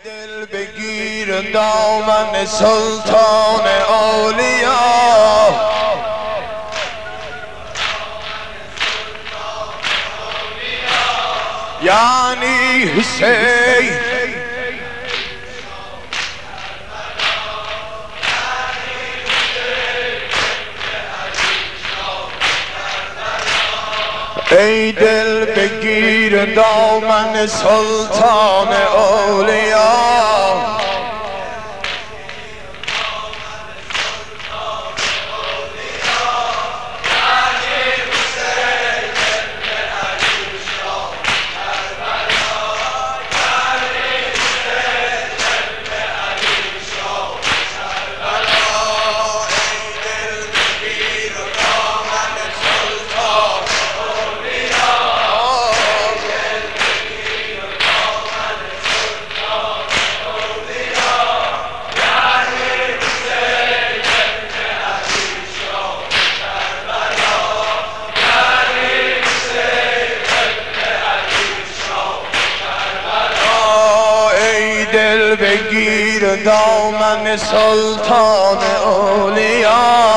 دل بگیر دامن سلطان اولیا، یعنی حسین. ای دل بگیر دامن سلطان اولیا، دل بگیر دامن سلطان اولیا،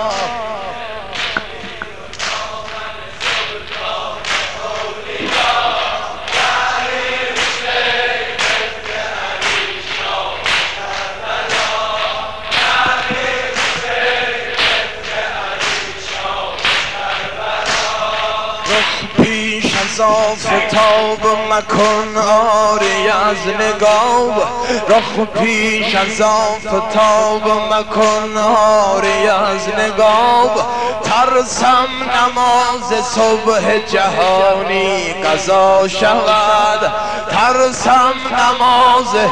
پیش از آفتاب مکن آری از نگاه، رخ پیش از آفتاب مکن آری از نگاه. ترسم نماز صبح جهانی قضا شود، ترسم نماز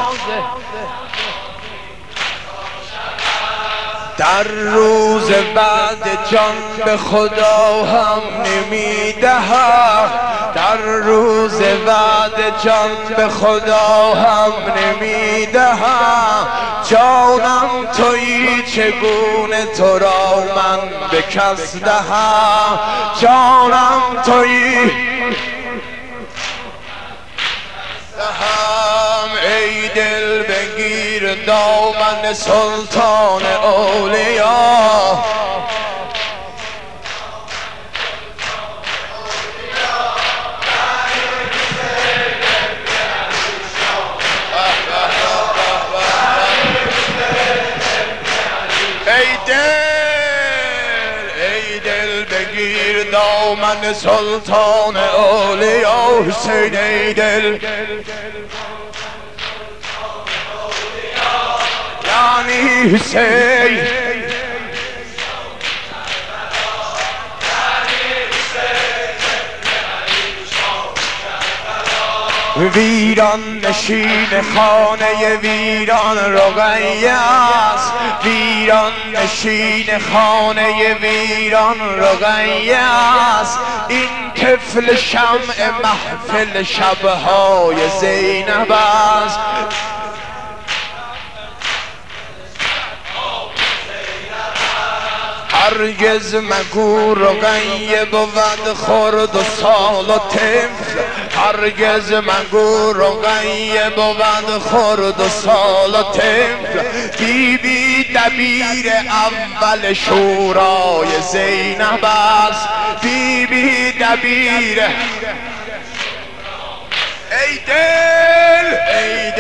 در روز بعد جان به خدا هم نمیدهم، در روز بعد جان به خدا هم نمیدهم. جانم تویی چگونه تو را من به کس دهم، جانم تویی. ای دل بگیر دامن سلطان اولیا، ای دل بگیر دامن سلطان اولیا. حسین ای دل یعنی حسین، ویران نشین خانه ویران رقیه است، ویران نشین خانه ویران رقیه است. این طفل شمع محفل شبهای زینب است. هرگز مگو رقیه بود خرد و سال و طفل، هرگز مگو رقیه بود خرد و سال و طفل. بی بی دبیر اول شورای زینب است، بی بی دبیر. ای دل